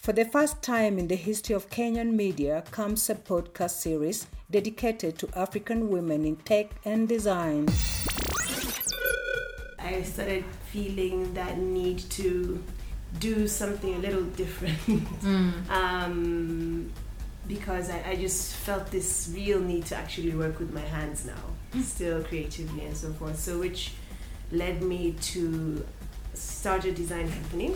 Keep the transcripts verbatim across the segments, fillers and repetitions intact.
For the first time in the history of Kenyan media comes a podcast series dedicated to African women in tech and design. I started feeling that need to do something a little different mm. um, because I, I just felt this real need to actually work with my hands now, mm. still creatively and so forth. So which led me to start a design company.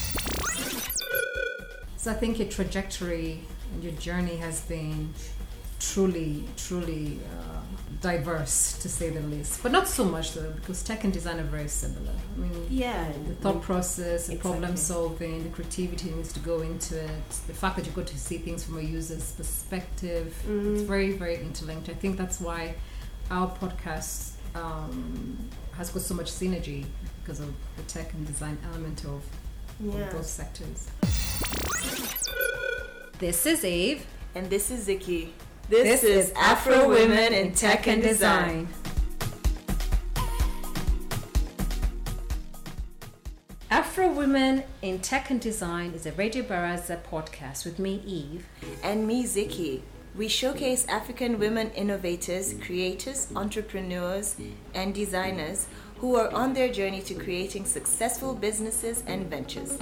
So I think your trajectory and your journey has been truly, truly uh, diverse, to say the least. But not so much, though, because tech and design are very similar. I mean, yeah, the thought process, the exactly. problem solving, the creativity needs to go into it, the fact that you got to see things from a user's perspective. Mm. It's very, very interlinked. I think that's why our podcast um, has got so much synergy because of the tech and design element of, yeah. of both sectors. This is Eve. And this is Ziki. This, this is Afro Women in Tech and Design. Afro Women in Tech and Design is a Radio Baraza podcast with me, Eve. And me, Ziki. We showcase African women innovators, creators, entrepreneurs, and designers who are on their journey to creating successful businesses and ventures.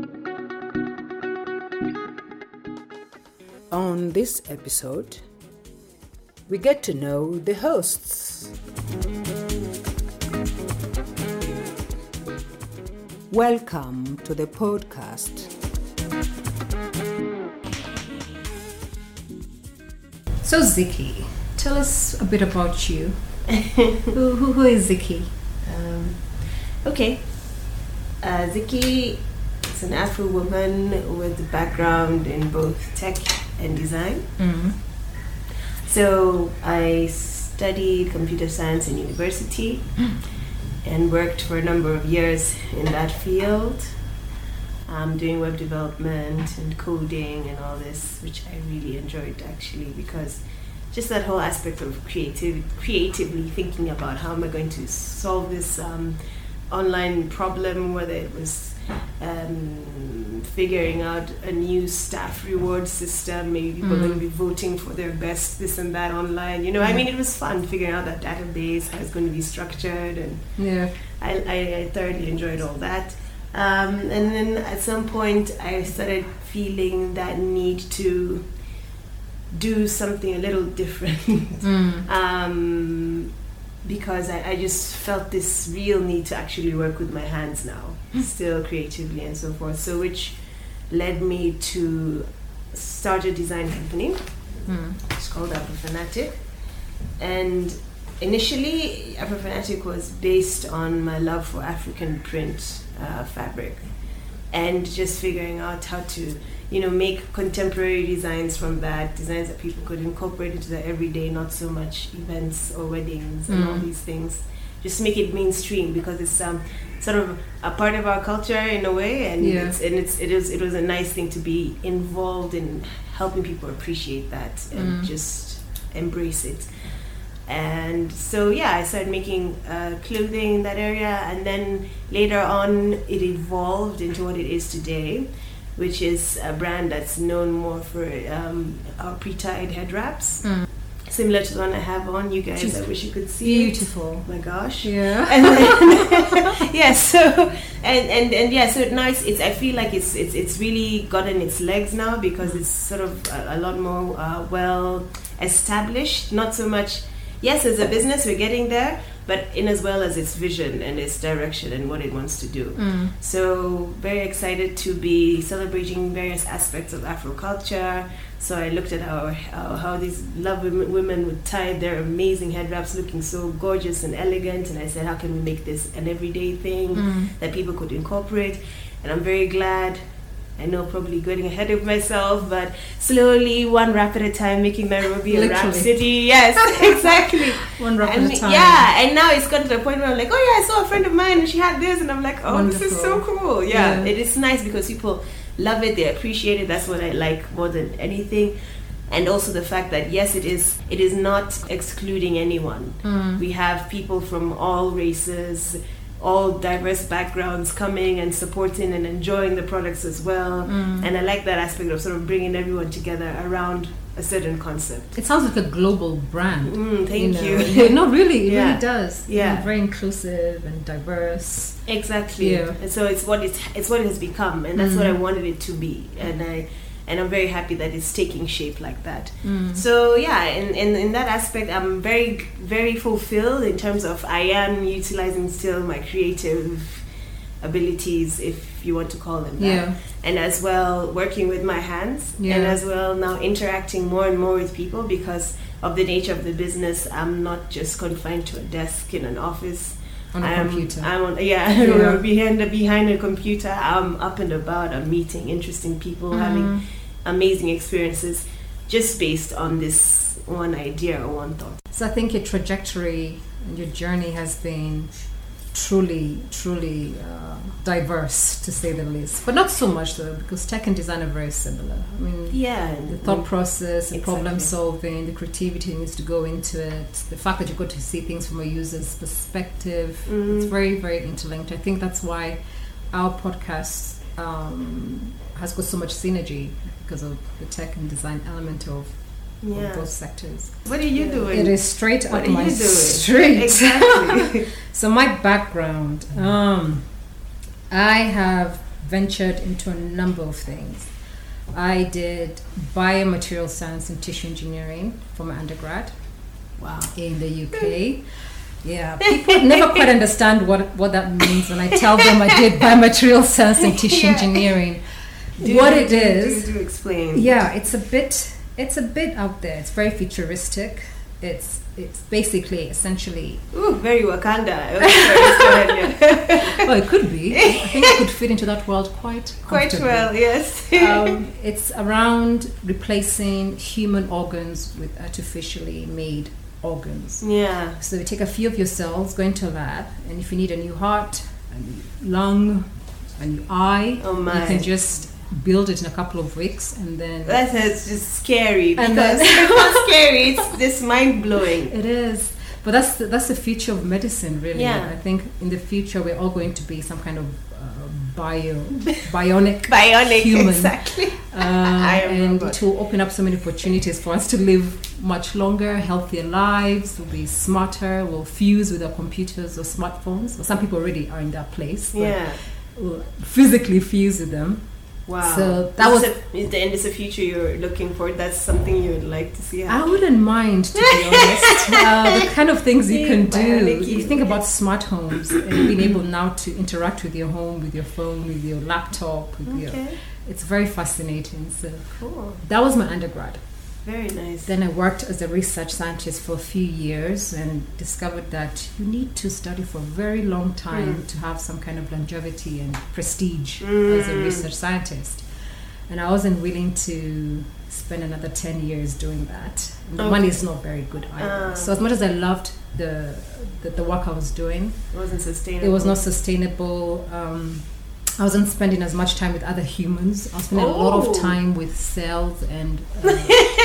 On this episode, we get to know the hosts. Welcome to the podcast. So Ziki, tell us a bit about you. who, who, who is Ziki? Um, okay, uh, Ziki is an Afro woman with a background in both tech and design. Mm-hmm. So I studied computer science in university and worked for a number of years in that field, um, doing web development and coding and all this, which I really enjoyed actually, because just that whole aspect of creative, creatively thinking about how am I going to solve this um, online problem, whether it was um, figuring out a new staff reward system, maybe people mm. are going to be voting for their best this and that online, you know, mm. I mean, it was fun figuring out that database, how it's going to be structured, and yeah, I, I, I thoroughly enjoyed all that. Um, and then at some point I started feeling that need to do something a little different mm. um, because I, I just felt this real need to actually work with my hands now, mm. still creatively and so forth. So which led me to start a design company. Mm. It's called Afrofanatic. And initially, Afrofanatic was based on my love for African print uh, fabric and just figuring out how to, you know, make contemporary designs from that, designs that people could incorporate into their everyday, not so much events or weddings and mm. all these things. Just make it mainstream because it's um, sort of a part of our culture in a way, and yeah. it's and it's it is it was a nice thing to be involved in helping people appreciate that and mm. just embrace it. And so yeah, I started making uh, clothing in that area, and then later on it evolved into what it is today, which is a brand that's known more for um, our pre-tied head wraps, mm. similar to the one I have on. You guys, She's I wish you could see beautiful. it. Oh my gosh. Yeah. And then, yeah. So and, and and yeah. So now it's, it's I feel like it's it's it's really gotten its legs now because it's sort of a, a lot more uh, well established. Not so much. Yes, as a business, we're getting there, but in as well as its vision and its direction and what it wants to do. Mm. So very excited to be celebrating various aspects of Afro culture. So I looked at how how, how these lovely women would tie their amazing head wraps looking so gorgeous and elegant, and I said, how can we make this an everyday thing mm. that people could incorporate? And I'm very glad. I know, probably getting ahead of myself, but slowly, one wrap at a time, making Nairobi a wrap city. Yes, exactly. One wrap and at a time. Yeah, and now it's gotten to the point where I'm like, oh yeah, I saw a friend of mine and she had this, and I'm like, oh, Wonderful. This is so cool. Yeah, yeah, it is nice because people love it, they appreciate it. That's what I like more than anything. And also the fact that yes, it is it is not excluding anyone. Mm. We have people from all races, all diverse backgrounds coming and supporting and enjoying the products as well. Mm. And I like that aspect of sort of bringing everyone together around a certain concept. It sounds like a global brand. Mm, thank know. you. Yeah, no, really, it Yeah. really does. Yeah. And very inclusive and diverse. Exactly. Yeah. And so it's what it's it's what it has become, and that's Mm. what I wanted it to be. And I and I'm very happy that it's taking shape like that. Mm. So yeah, in, in in that aspect, I'm very very fulfilled in terms of I am utilizing still my creative abilities, if you want to call them that. Yeah. And as well working with my hands, Yeah. and as well now interacting more and more with people because of the nature of the business. I'm not just confined to a desk in an office. On a I'm, computer. I'm on, yeah, Yeah. behind the, behind a computer. I'm up and about. I'm meeting interesting people, Mm. having amazing experiences, just based on this one idea or one thought. So I think your trajectory and your journey has been truly, truly uh, diverse, to say the least. But not so much, though, because tech and design are very similar. I mean, Yeah, the thought process, the Exactly. problem solving, the creativity needs to go into it, the fact that you've got to see things from a user's perspective. Mhm. It's very, very interlinked. I think that's why our podcast um, has got so much synergy because of the tech and design element of, yeah. of both sectors. What are you doing? It is straight What up are my you doing? street. Exactly. So my background, um, I have ventured into a number of things. I did biomaterial science and tissue engineering for my undergrad Wow. in the U K. Yeah, people never quite understand what, what that means when I tell them I did biomaterial science and tissue Yeah. engineering. Do, what do, it do, is, Do, do explain. yeah, it's a bit it's a bit out there. It's very futuristic. It's it's basically essentially Ooh, very Wakanda. Okay, sorry, let's go ahead, yeah. well, it could be. I think it could fit into that world quite Quite comfortably. well, yes. Um, it's around replacing human organs with artificially made organs. Yeah. So we take a few of your cells, go into a lab, and if you need a new heart, a new lung, a new eye, Oh my. you can just build it in a couple of weeks, and then That is just scary because And then- it's not scary. It's just mind blowing. it is. But that's the, that's the future of medicine, really. Yeah. I think in the future we're all going to be some kind of uh, bio, bionic, Bionic, human. exactly. Uh, I am and robot. it will open up so many opportunities for us to live much longer, healthier lives. We'll be smarter. We'll fuse with our computers or smartphones. Well, some people already are in that place. but Yeah. we'll physically fuse with them. Wow. So that is was. this a, is the, and is the future you're looking for? That's something you would like to see I happen. wouldn't mind, to be honest. Uh, the kind of things you can do. Bionic You think about smart homes and being able now to interact with your home, with your phone, with your laptop. With your, Okay. it's very fascinating. So Cool. that was my undergrad. Very nice. Then I worked as a research scientist for a few years and discovered that you need to study for a very long time Mm. to have some kind of longevity and prestige Mm. as a research scientist. And I wasn't willing to spend another ten years doing that. And the Okay. money is not very good either. Ah. So as much as I loved the, the, the work I was doing, It wasn't sustainable. it was not sustainable. Um, I wasn't spending as much time with other humans. I was spending a lot Oh. of time with cells and uh,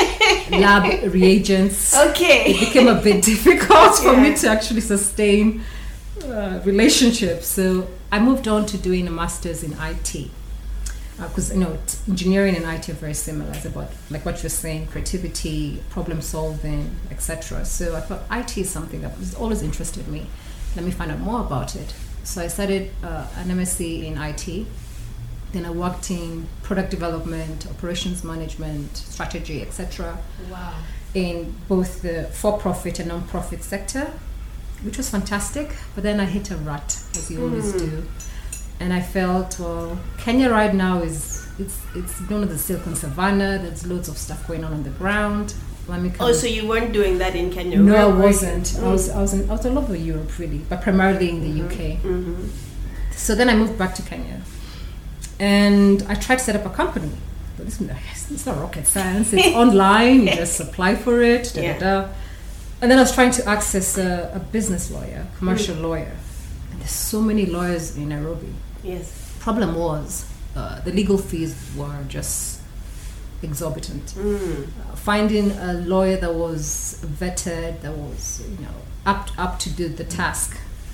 lab reagents. It Okay. became a bit difficult for Yeah. me to actually sustain uh, relationships. So I moved on to doing a master's in I T. Because, you know, t- engineering and I T are very similar. It's about, like what you're saying, creativity, problem solving, et cetera. So I thought I T is something that has always interested me. Let me find out more about it. So I started uh, an M S c in I T. Then I worked in product development, operations management, strategy, et cetera, Wow. in both the for-profit and non-profit sector, which was fantastic. But then I hit a rut, as you always Mm. do, and I felt, well, Kenya right now is it's it's known as the Silicon Savannah. There's loads of stuff going on on the ground. Let me come. Oh, so you weren't doing that in Kenya? no, Where I were you? wasn't. I was I was in, I was all over Europe really, but primarily in the U K. Mm-hmm. So then I moved back to Kenya, and I tried to set up a company. But this, it's not rocket science. It's online. You just apply for it. Da, Yeah. da, da. And then I was trying to access a, a business lawyer, commercial Mm. lawyer. And there's so many lawyers in Nairobi. Yes. Problem was uh, the legal fees were just exorbitant. Mm. Uh, finding a lawyer that was vetted, that was you know up up to do the task,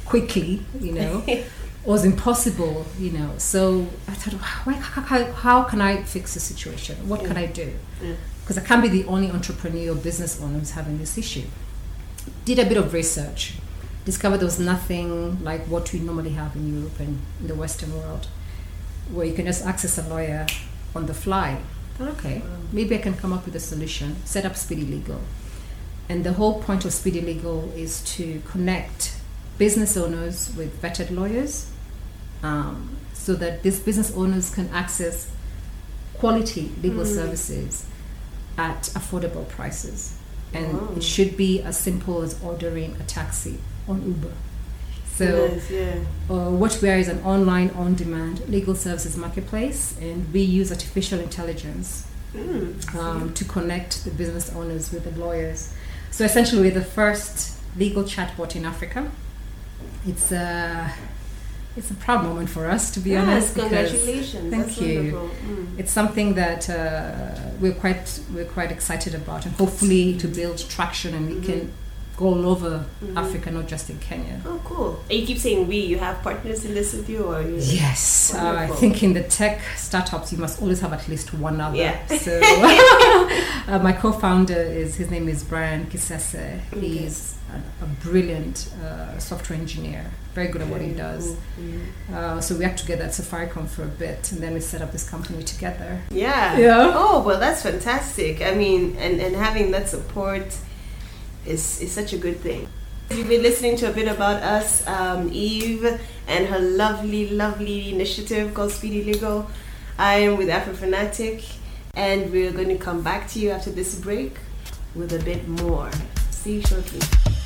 quickly, you know, was impossible, you know. So I thought, how, how, how can I fix the situation? What yeah. can I do? Because yeah. I can't be the only entrepreneur or business owner who's having this issue. Did a bit of research, discovered there was nothing like what we normally have in Europe and in the Western world, where you can just access a lawyer on the fly. I thought, okay, maybe I can come up with a solution, set up Speedy Legal. And the whole point of Speedy Legal is to connect business owners with vetted lawyers, um, so that these business owners can access quality legal mm. services at affordable prices. And wow. it should be as simple as ordering a taxi on Uber. So yes, yeah. uh, what we are is an online on-demand legal services marketplace, and we use artificial intelligence mm. um, to connect the business owners with the lawyers. So essentially, we're the first legal chatbot in Africa. It's a it's a proud moment for us, to be yes, honest. Congratulations! Thank That's you. Mm. It's something that uh, we're quite we're quite excited about, and hopefully to build traction, and we mm-hmm. can go all over mm-hmm. Africa, not just in Kenya. Oh, cool! And you keep saying we. You have partners in this with you, or you? Yes, uh, I think in the tech startups you must always have at least one other. Yeah. So uh, my co-founder is his name is Brian Kisese. Okay. He's a, a brilliant uh, software engineer, very good at what he does. Mm-hmm. Uh, so we worked together at Safaricom for a bit, and then we set up this company together. Yeah. Yeah. Oh well, that's fantastic. I mean, and, and having that support is is such a good thing. You've been listening to a bit about us, um, Eve, and her lovely, lovely initiative called Speedy Legal. I am with Afrofanatic, and we're going to come back to you after this break with a bit more. See you shortly.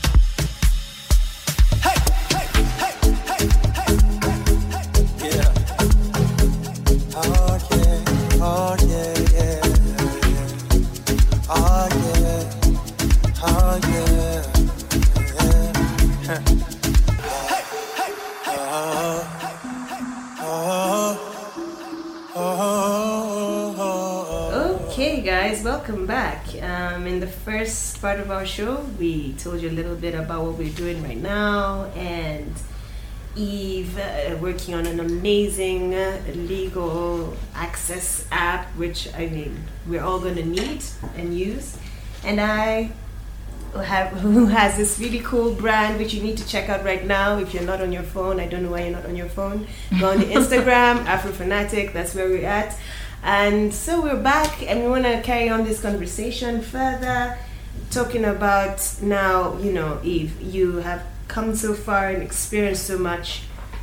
Okay guys, welcome back. Um, in the first part of our show, we told you a little bit about what we're doing right now, and Eve uh, working on an amazing uh, legal access app, which I mean we're all going to need and use. And I have who has this really cool brand which you need to check out right now if you're not on your phone. I don't know why you're not on your phone. Go on the Instagram, Afrofanatic. That's where we're at. And so we're back, and we want to carry on this conversation further, talking about now, you know, Eve, you have come so far and experienced so much,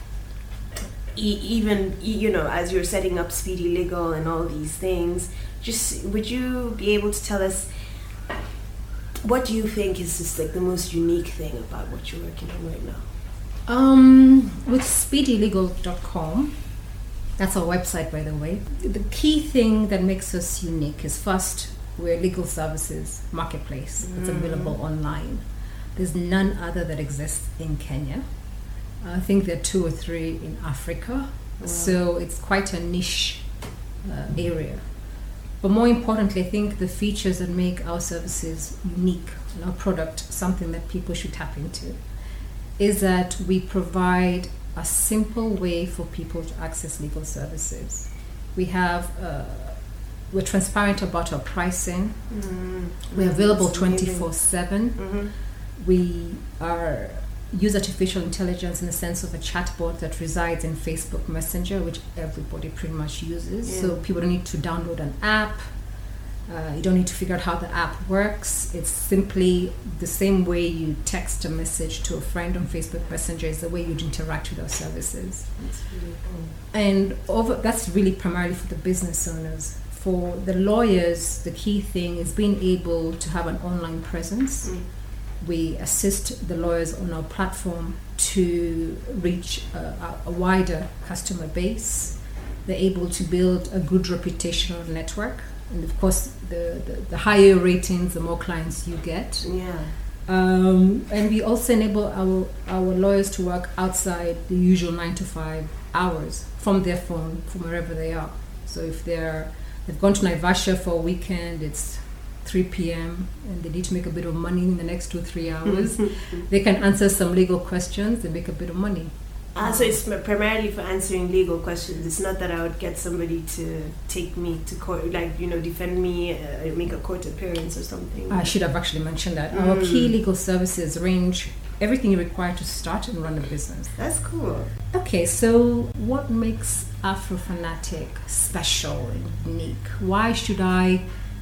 e- even, you know, as you're setting up Speedy Legal and all these things. Just, would you be able to tell us, what do you think is just like the most unique thing about what you're working on right now? Um, with speedy legal dot com, that's our website, by the way. The key thing that makes us unique is, first, we're a legal services marketplace that's mm. available online. There's none other that exists in Kenya. I think there are two or three in Africa. Wow. So it's quite a niche uh, area. But more importantly, I think the features that make our services unique and our product something that people should tap into is that we provide a simple way for people to access legal services. We have, uh, we're transparent about our pricing. Mm. We're available twenty-four seven. Mm-hmm. We are use artificial intelligence in the sense of a chatbot that resides in Facebook Messenger, which everybody pretty much uses. Yeah. So people don't need to download an app. Uh, you don't need to figure out how the app works. It's simply the same way you text a message to a friend on Facebook Messenger is the way you'd interact with our services. That's really cool. And over, that's really primarily for the business owners. For the lawyers, the key thing is being able to have an online presence. Mm. We assist the lawyers on our platform to reach a, a wider customer base. They're able to build a good reputational network. And of course, the, the, the higher ratings, the more clients you get. Yeah. Um, and we also enable our, our lawyers to work outside the usual nine to five hours from their phone, from wherever they are. So if they're, they've gone to Naivasha for a weekend, it's three p.m. and they need to make a bit of money in the next two or three hours. They can answer some legal questions and make a bit of money. Ah, so it's primarily for answering legal questions. It's not that I would get somebody to take me to court, like, you know, defend me, uh, make a court appearance or something. I should have actually mentioned that. Mm. Our key legal services range everything you require to start and run a business. That's cool. Okay, so what makes Afrofanatic special and unique? Why should I,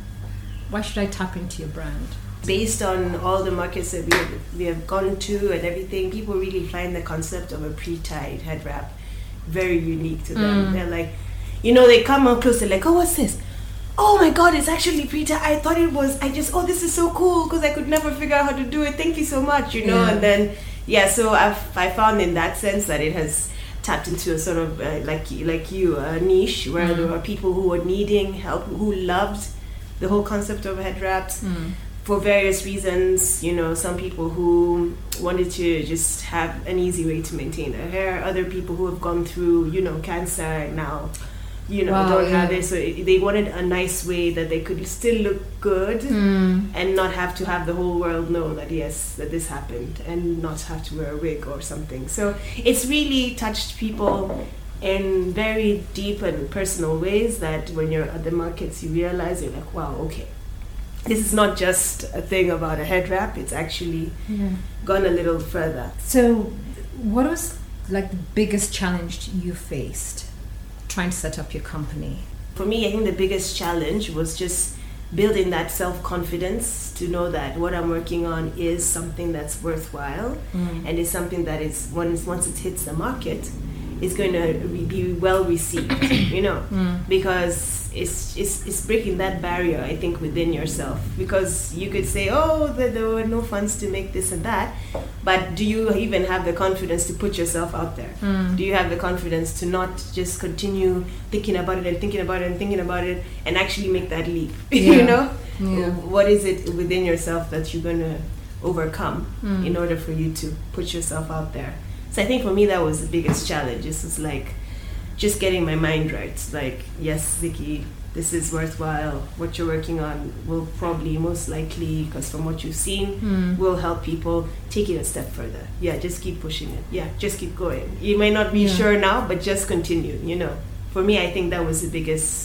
why should I tap into your brand? Based on all the markets that we have, we have gone to and everything, people really find the concept of a pre-tied head wrap very unique to them. Mm. They're like, you know, they come up close, they're like, oh, what's this? Oh my God, it's actually pre-tied. I thought it was, I just, oh, this is so cool because I could never figure out how to do it. Thank you so much, you know. Yeah. And then, yeah, so I've, I found in that sense that it has tapped into a sort of, uh, like, like you, a niche where mm. there were people who were needing help, who loved the whole concept of head wraps. Mm. For various reasons, you know, some people who wanted to just have an easy way to maintain their hair, other people who have gone through, you know, cancer and now, you know, wow, don't yeah. have it. So it, they wanted a nice way that they could still look good mm. and not have to have the whole world know that, yes, that this happened and not have to wear a wig or something. So it's really touched people in very deep and personal ways that when you're at the markets, you realize you're like, wow, okay. This is not just a thing about a head wrap, it's actually yeah. gone a little further. So what was like the biggest challenge you faced trying to set up your company? For me, I think the biggest challenge was just building that self-confidence to know that what I'm working on is something that's worthwhile mm. and is something that is, once, once it hits the market, is going to be well received, you know, mm. because it's, it's it's breaking that barrier, I think, within yourself. Because you could say, oh, there, there were no funds to make this and that, but do you even have the confidence to put yourself out there? Mm. Do you have the confidence to not just continue thinking about it and thinking about it and thinking about it and actually make that leap? Yeah. You know, yeah. What is it within yourself that you're going to overcome mm. in order for you to put yourself out there? So I think for me that was the biggest challenge. This was like just getting my mind right. Like, yes, Vicky, this is worthwhile. What you're working on will probably, most likely, because from what you've seen, mm. will help people take it a step further. Yeah, just keep pushing it. Yeah, just keep going. You may not be yeah. sure now, but just continue, you know. For me, I think that was the biggest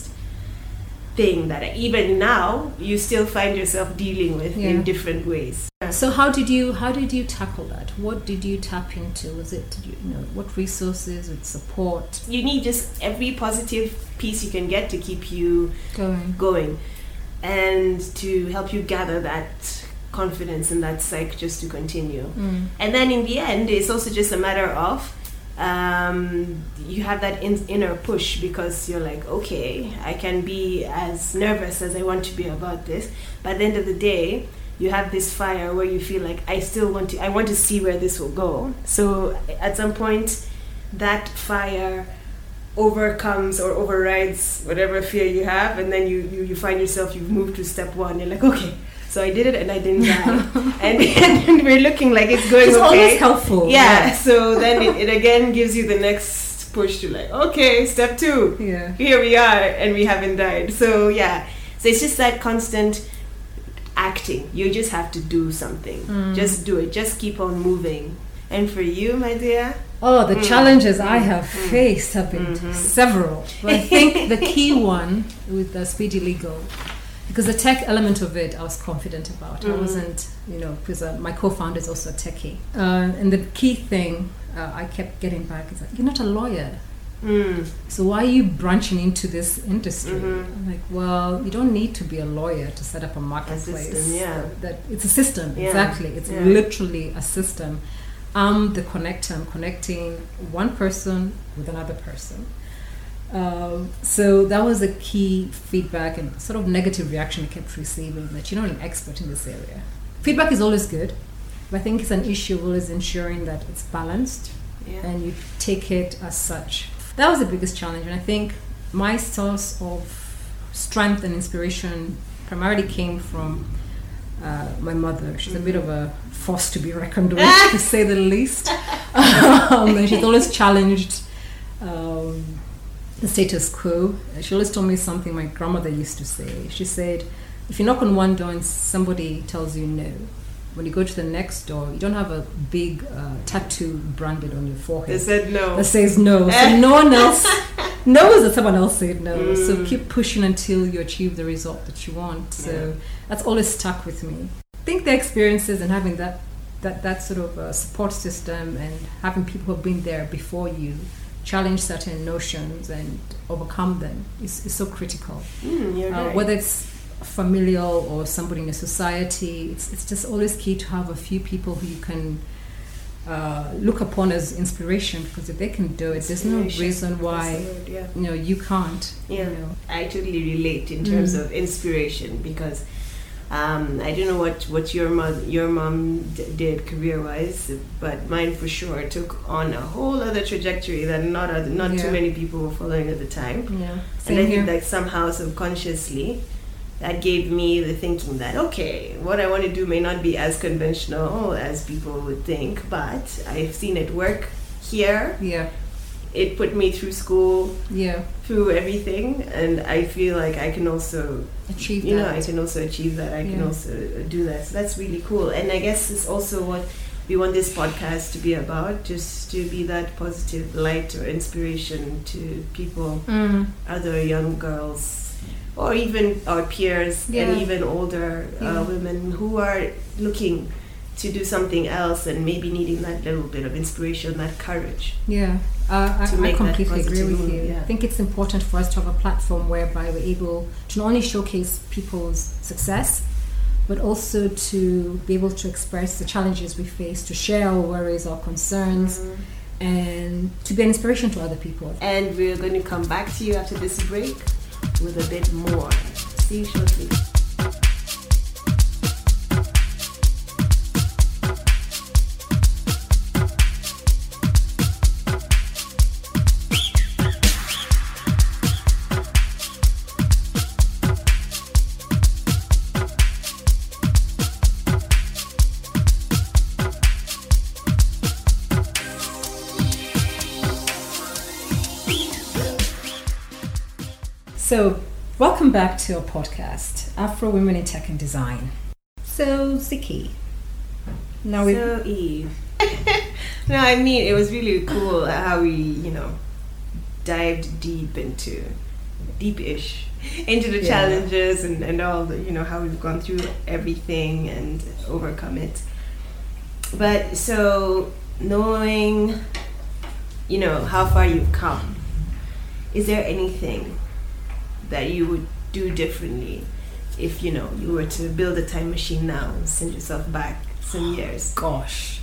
thing that I, even now you still find yourself dealing with yeah. in different ways. So how did you how did you tackle that? What did you tap into? Was it, you know, what resources, with support? You need just every positive piece you can get to keep you going, going, and to help you gather that confidence and that psyche just to continue. Mm. And then in the end, it's also just a matter of um, you have that in, inner push, because you're like, okay, I can be as nervous as I want to be about this, but at the end of the day, you have this fire where you feel like, I still want to, I want to see where this will go. So at some point, that fire overcomes or overrides whatever fear you have, and then you, you, you find yourself, you've moved to step one. You're like, okay, so I did it and I didn't die. and, and we're looking like it's going it's okay. It's always helpful. Yeah, yeah. So then it, it again gives you the next push to like, okay, step two. Yeah. Here we are, and we haven't died. So yeah, so it's just that constant acting. You just have to do something. Mm. Just do it. Just keep on moving. And for you, my dear? Oh, the mm. challenges I have mm. faced have been mm-hmm. several. But I think the key one with the Speedy Legal, because the tech element of it I was confident about. Mm. I wasn't, you know, because uh, my co-founder is also a techie. Uh, and the key thing uh, I kept getting back is like, you're not a lawyer. Mm. So why are you branching into this industry? Mm-hmm. I'm like, well, you don't need to be a lawyer to set up a marketplace. A system, yeah. That, that it's a system, yeah. exactly. It's yeah. literally a system. I'm the connector. I'm connecting one person with another person. Um, so that was a key feedback and sort of negative reaction I kept receiving, that you're not an expert in this area. Feedback is always good, but I think it's an issue of always ensuring that it's balanced yeah. and you take it as such. That was the biggest challenge, and I think my source of strength and inspiration primarily came from uh, my mother. She's mm-hmm. a bit of a force to be reckoned with, to say the least. um, and she's always challenged um, the status quo. She always told me something my grandmother used to say. She said, if you knock on one door and somebody tells you no, when you go to the next door, you don't have a big uh, tattoo branded on your forehead. They said no. That says no. So no one else knows that someone else said no. Mm. So keep pushing until you achieve the result that you want. So yeah. that's always stuck with me. I think the experiences and having that that, that sort of uh, support system and having people who have been there before you challenge certain notions and overcome them is, is so critical. Mm, you're uh, right. Whether it's familial or somebody in a society, it's it's just always key to have a few people who you can uh, look upon as inspiration, because if they can do it, there's no reason why word, yeah. you know you can't. Yeah, you know. I totally relate in terms Mm. of inspiration, because um, I don't know what, what your mom your mom d- did career wise, but mine for sure took on a whole other trajectory that not other, not Yeah. too many people were following at the time. Yeah, And same I here. think that somehow subconsciously that gave me the thinking that, okay, what I want to do may not be as conventional as people would think, but I've seen it work here. Yeah, It put me through school, yeah, through everything, and I feel like I can also, achieve you know, that. I can also achieve that. I can Yeah. also do that. So that's really cool. And I guess it's also what we want this podcast to be about, just to be that positive light or inspiration to people, Mm. other young girls, or even our peers, Yeah. and even older uh, Yeah. women who are looking to do something else and maybe needing that little bit of inspiration, that courage. Yeah, uh, I, To I make that completely agree positive with move, you. yeah. I think it's important for us to have a platform whereby we're able to not only showcase people's success, but also to be able to express the challenges we face, to share our worries, our concerns, and to be an inspiration to other people. And we're going to come back to you after this break with a bit more. See you shortly. So, welcome back to our podcast, Afro Women in Tech and Design. So, Ziki, now we So Eve. No, I mean, it was really cool how we, you know, dived deep into, deep-ish, into the Yeah. challenges and, and all the, you know, how we've gone through everything and overcome it. But so, knowing, you know, how far you've come, is there anything that you would do differently if, you know, you were to build a time machine now and send yourself back some years? gosh.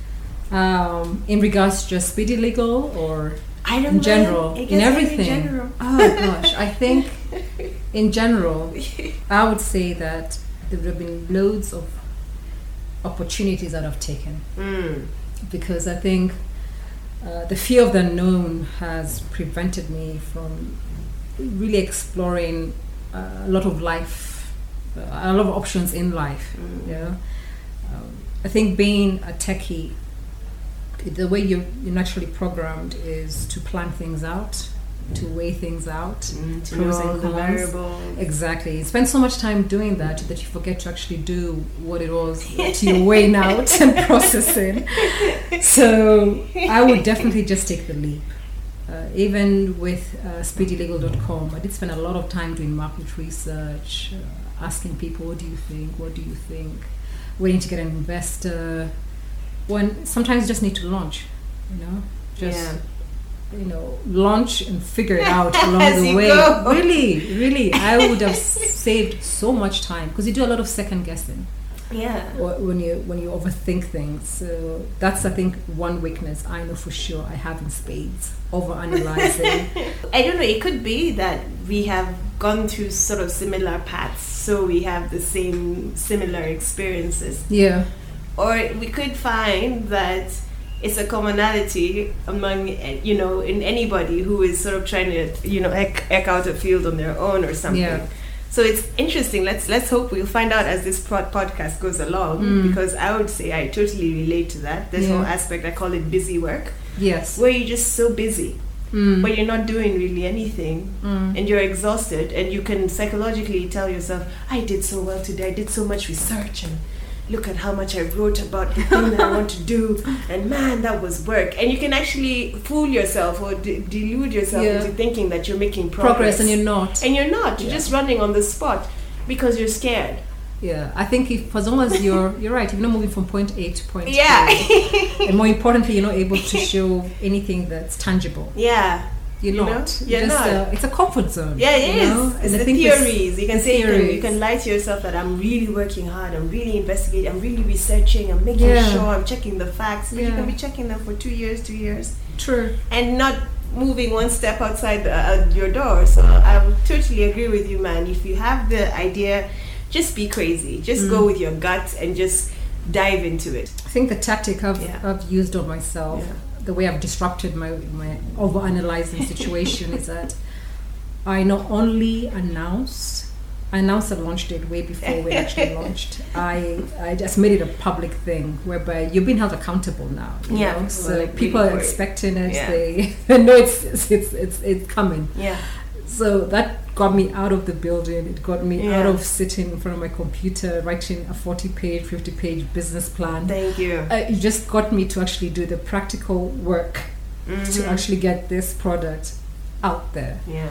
Um, in regards to just Speedy Legal or I don't in know. general, I in guess everything. In general. Oh gosh, I think in general, I would say that there would have been loads of opportunities that I've taken, Mm. because I think uh, the fear of the unknown has prevented me from really exploring uh, a lot of life, uh, a lot of options in life. Mm. Yeah, um, I think being a techie, the way you're, you're naturally programmed is to plan things out, to weigh things out, Mm, to pros know all and the cons. variables. Exactly. You spend so much time doing that that you forget to actually do what it was that you're weighing out and processing. So I would definitely just take the leap. Uh, even with uh, speedy legal dot com, I did spend a lot of time doing market research, uh, asking people, what do you think, what do you think, waiting to get an investor. When sometimes you just need to launch, you know, just Yeah. you know, launch and figure it out along As the you way. go. Really, really, I would have s- saved so much time, because you do a lot of second guessing Yeah. wh- when you when you overthink things. So that's, I think, one weakness I know for sure I have in spades: overanalyzing. I don't know, it could be that we have gone through sort of similar paths, so we have the same similar experiences. Yeah, Or we could find that it's a commonality among, eh, you know, in anybody who is sort of trying to, you know, eke, eke out a field on their own or something. Yeah. So it's interesting. Let's let's hope we'll find out as this pod- podcast goes along, Mm. because I would say I totally relate to that. This Yeah. whole aspect, I call it busy work, yes, where you're just so busy. Mm. but you're not doing really anything, Mm. and you're exhausted, and you can psychologically tell yourself, I did so well today, I did so much research, and look at how much I wrote about the thing that I want to do, and man, that was work. And you can actually fool yourself or de- delude yourself Yeah. into thinking that you're making progress. Progress, and you're not. And you're not. You're Yeah. just running on the spot because you're scared. Yeah, I think if as long as you're you're right, if you're not moving from point A to point Yeah. B, and more importantly, you're not able to show anything that's tangible. Yeah. You're You not. know? You're Just, not. Uh, it's a comfort zone. Yeah, it you is. know? It's I the think this- theories. You can the say you can, you theories. can lie to yourself that I'm really working hard, I'm really investigating, I'm really researching, I'm making Yeah. sure I'm checking the facts. But you Yeah. can be checking them for two years, two years, True. and not moving one step outside the, uh, your door. So I would totally agree with you, man. If you have the idea, just be crazy. Just Mm. go with your gut and just dive into it. I think the tactic I've, Yeah. I've used on myself, Yeah. the way I've disrupted my, my over-analyzing situation is that I not only announce, I announced the launch date way before we actually launched. I, I just made it a public thing whereby you're being held accountable now. you Yeah, know? people So are like people really are worried. expecting it. Yeah. They, they know it's, it's, it's, it's, it's coming. Yeah. So that got me out of the building. It got me Yeah. out of sitting in front of my computer writing a forty-page, fifty-page business plan. Thank you. Uh, it just got me to actually do the practical work to Mhm. actually get this product out there. Yeah.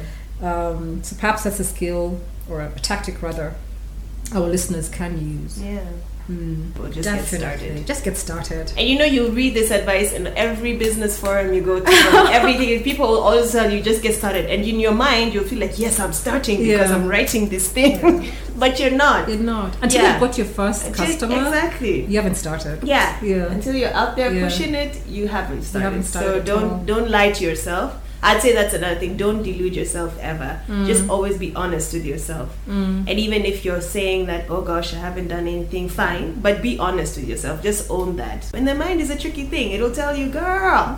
Um, so perhaps that's a skill or a, a tactic rather our listeners can use. Yeah. Mm, We'll just get definitely. started. Just get started. And you know, you read this advice in every business forum you go to. Everything, people will always tell you, just get started. And in your mind, you'll feel like, yes, I'm starting because Yeah. I'm writing this thing. But you're not. You're not. Until Yeah. you've got your first Until- customer, Exactly. you haven't started. Yeah. Yeah. Until you're out there Yeah. pushing it, you haven't started. haven't started so at don't all. don't lie to yourself. I'd say that's another thing. Don't delude yourself ever. Mm. Just always be honest with yourself. Mm. And even if you're saying that, oh gosh, I haven't done anything, fine. But be honest with yourself. Just own that. And the mind is a tricky thing. It'll tell you, girl,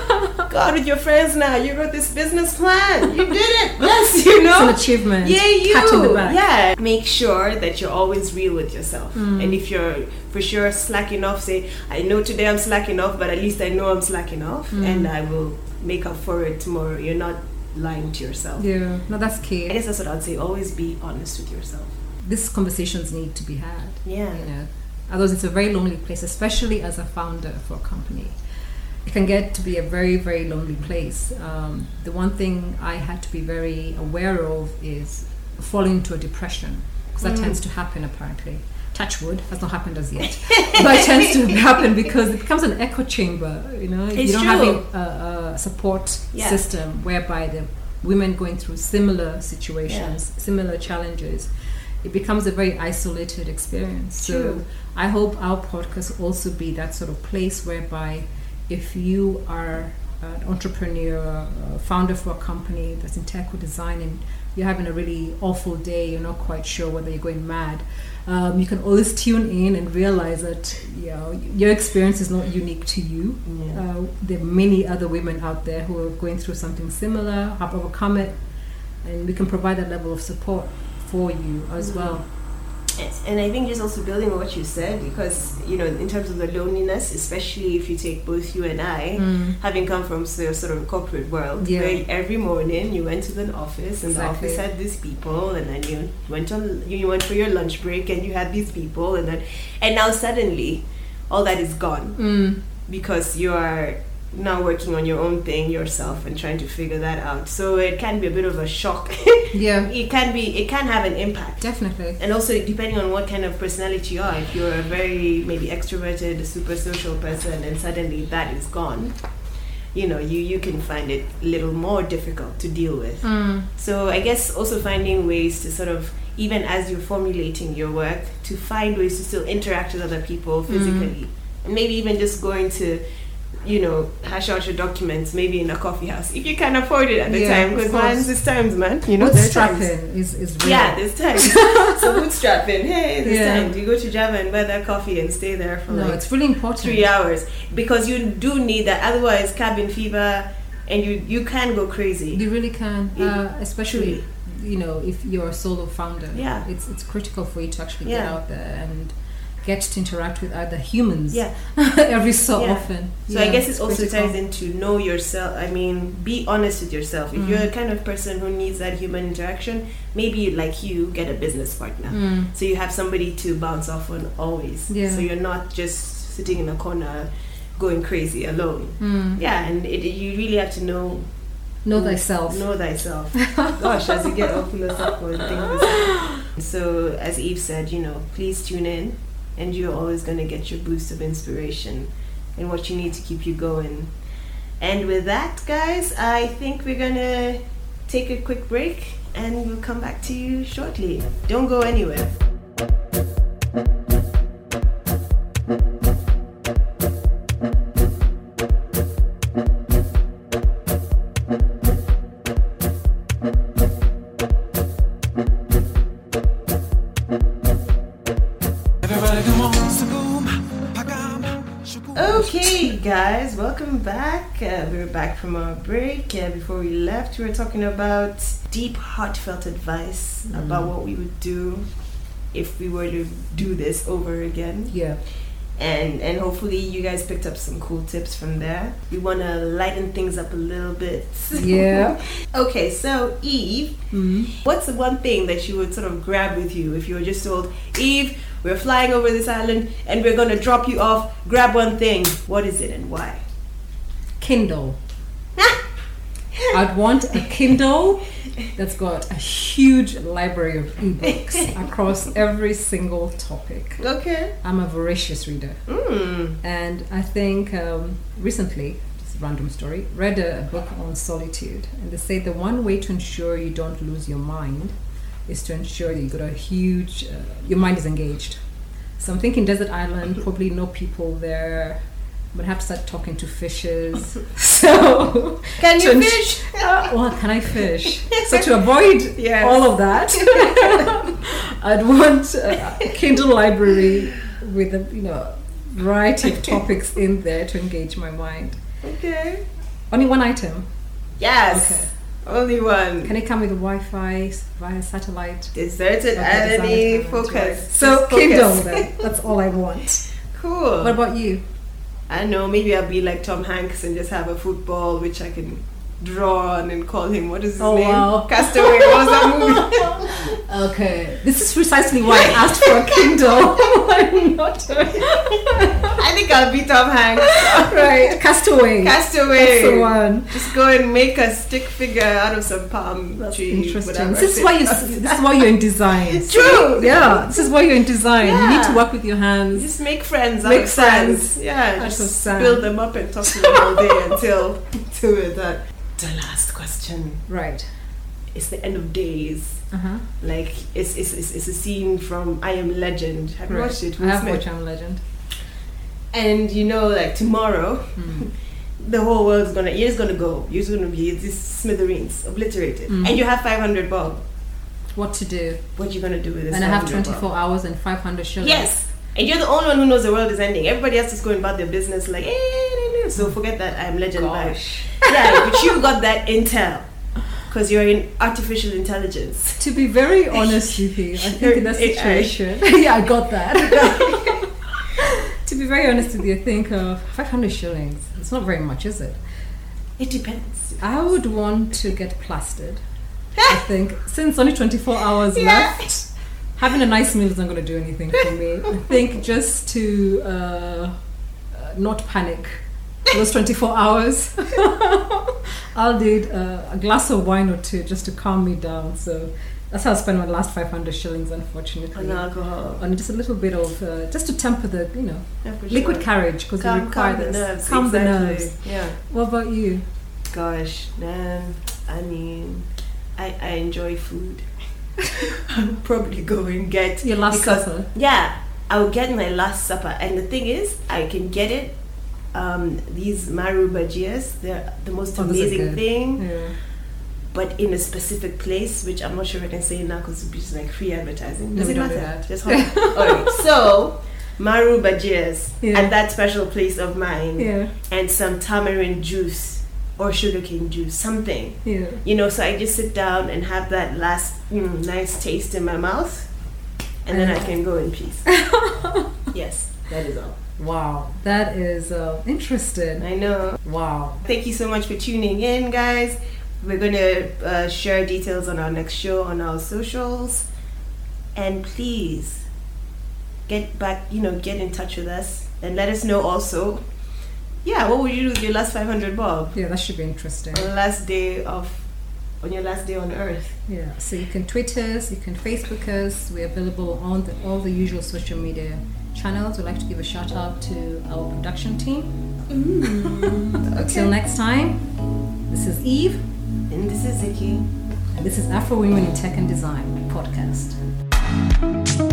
go out with your friends now. You wrote this business plan. You did it. Yes, you know. It's an achievement. Yeah, you. Pat in the back. Yeah. Make sure that you're always real with yourself. Mm. And if you're for sure slacking off, say, I know today I'm slacking off, but at least I know I'm slacking off, Mm. and I will make up for it tomorrow. You're not lying to yourself. Yeah. No, that's key. I guess that's what I'd say. Always be honest with yourself. These conversations need to be had. Yeah. You know, otherwise it's a very lonely place, especially as a founder for a company. It can get to be a very, very lonely place. Um, the one thing I had to be very aware of is falling into a depression, because that Mm. tends to happen apparently. Touch wood, has not happened as yet, but it tends to happen because it becomes an echo chamber. You know, if It's you don't true. have a, a support Yeah. system whereby the women going through similar situations, similar challenges, it becomes a very isolated experience. True. So I hope our podcast also be that sort of place whereby if you are an entrepreneur, a founder for a company that's in tech or design, and you're having a really awful day, you're not quite sure whether you're going mad, um, you can always tune in and realize that you know, your experience is not unique to you. Yeah. Uh, there are many other women out there who are going through something similar, have overcome it, and we can provide that level of support for you as well. And I think just also building on what you said, because, you know, in terms of the loneliness, especially if you take both you and I, Mm. having come from the sort of corporate world, Yeah. where every morning you went to an office and Exactly. the office had these people, and then you went on, you went for your lunch break and you had these people, and then, and now suddenly all that is gone Mm. because you are now working on your own thing yourself and trying to figure that out. So it can be a bit of a shock. Yeah, It can be, it can have an impact. definitely. And also depending on what kind of personality you are, if you're a very maybe extroverted, super social person, and suddenly that is gone, you know, you, you can find it a little more difficult to deal with. Mm. So I guess also finding ways to sort of, even as you're formulating your work, to find ways to still interact with other people physically. And maybe even just going to, you know, hash out your documents, maybe in a coffee house, if you can afford it at the Yeah, time, of because course. man, there's times, man, you know, there's times. Bootstrapping is, is real. Yeah, there's times. So bootstrapping, hey, there's Yeah. times. You go to Java and buy that coffee and stay there for No, like it's really important. three hours because you do need that. Otherwise, cabin fever, and you you can go crazy. You really can, It- uh, especially you know if you're a solo founder. Yeah. it's it's critical for you to actually get Yeah. out there and get to interact with other humans Yeah. every so Yeah. often. So Yeah, I guess it it's also critical. ties into know yourself. I mean, be honest with yourself. If Mm. you're the kind of person who needs that human interaction, maybe like you, get a business partner. Mm. So you have somebody to bounce off on always. Yeah. So you're not just sitting in a corner going crazy alone. Mm. Yeah, and it, you really have to know Know thyself. Know thyself. Gosh, as you get all philosophical and things. So as Eve said, you know, please tune in, and you're always going to get your boost of inspiration and what you need to keep you going. And with that, guys, I think we're going to take a quick break, and we'll come back to you shortly. Don't go anywhere. Okay, guys, welcome back. Uh, we're back from our break. Uh, before we left, we were talking about deep, heartfelt advice Mm. about what we would do if we were to do this over again. Yeah. And and hopefully you guys picked up some cool tips from there. We want to lighten things up a little bit. Yeah. Okay, so Eve, Mm. what's the one thing that you would sort of grab with you if you were just told, Eve, we're flying over this island and we're going to drop you off, grab one thing. What is it and why? Kindle. I'd want a Kindle that's got a huge library of ebooks across every single topic. Okay. I'm a voracious reader. Mm. And I think um, recently, just a random story, read a, a book on solitude. And they say the one way to ensure you don't lose your mind is to ensure that you got a huge, uh, your mind is engaged. So I'm thinking desert island, probably no people there. But I have to start talking to fishes. So Can to you ens- fish? Uh, well, can I fish? So to avoid Yes. all of that, I'd want a Kindle library with a you know variety of topics in there to engage my mind. Okay. Only one item. Yes. Okay. Only one. Can it come with Wi-Fi via satellite? Deserted Okay, island deserted focus. island, right. So Just Kindle focus. then. That's all I want. Cool. What about you? I don't know, maybe I'll be like Tom Hanks and just have a football which I can draw on and call him, what is his Oh, name? wow. Castaway. What was that movie? Okay, this is precisely why I asked for a Kindle. I'm not. I think I'll be Tom Hanks. Right, Castaway. Castaway. That's the one. Just go and make a stick figure out of some palm That's tree. interesting. whatever. This is why you. This is why you're in design. It's true. Yeah, this is why you're in design. You need Yeah. to work with your hands. Just make friends out Make of sand. friends Yeah, out just of sand. build them up and talk to them all day until until we're done. The last question. Right. It's the end of days. Uh huh. Like it's it's it's, it's a scene from I Am Legend. Have you Right. watched it? I Will have Smith. watched I'm Legend. And you know, like tomorrow, Mm. the whole world's gonna you're just gonna go. You're just gonna be this smithereens, obliterated, Mm. and you have five hundred bob. What to do? What you gonna do with this? And I have five hundred twenty-four bob? hours and five hundred shillings. Yes, and you're the only one who knows the world is ending. Everybody else is going about their business like, eh, eh, eh. So forget that I Am Legend vibe. Gosh. Yeah, but you got that intel because you're in artificial intelligence. To be very honest with you, I think in that A I. situation, yeah, I got that. To be very honest with you, I think of five hundred shillings. It's not very much, is it? It depends. I would want to get plastered. I think since only twenty-four hours Yeah. left, having a nice meal is not going to do anything for me. I think just to uh, uh, not panic for those twenty-four hours, I'll need uh, a glass of wine or two just to calm me down. So that's how I spent my last five hundred shillings, unfortunately. On alcohol. On just a little bit of, uh, just to temper the, you know, Yeah, for liquid sure. carriage, because we Calm, require calm the this. nerves. Calm the exactly. nerves. Yeah. What about you? Gosh, man. I mean, I, I enjoy food. I'll probably go and get Your last because, supper. Yeah, I'll get my last supper, and the thing is, I can get it. Um, these maru bhajias, they're the most Oh, those are amazing good. thing, Yeah. but in a specific place, which I'm not sure I can say now because it's just like free advertising. No, Does we it don't do matter? that. Just hold on. Alright, so maru bhajias Yeah. at that special place of mine, Yeah. and some tamarind juice or sugarcane juice, something. Yeah. You know, so I just sit down and have that last mm, nice taste in my mouth, and then I can go in peace. Yes, that is all. Wow, that is uh, interesting. I know. Wow. Thank you so much for tuning in, guys. We're going to uh, share details on our next show on our socials. And please get back, you know, get in touch with us and let us know also. Yeah, what would you do with your last five hundred bob? Yeah, that should be interesting. On the last day of, on your last day on Earth. Yeah, so you can tweet us, you can Facebook us. We're available on the, all the usual social media channels. We'd like to give a shout out to our production team. Mm, okay. Until next time, this is Eve. And this is Ziki. And this is Afro Women in Tech and Design podcast.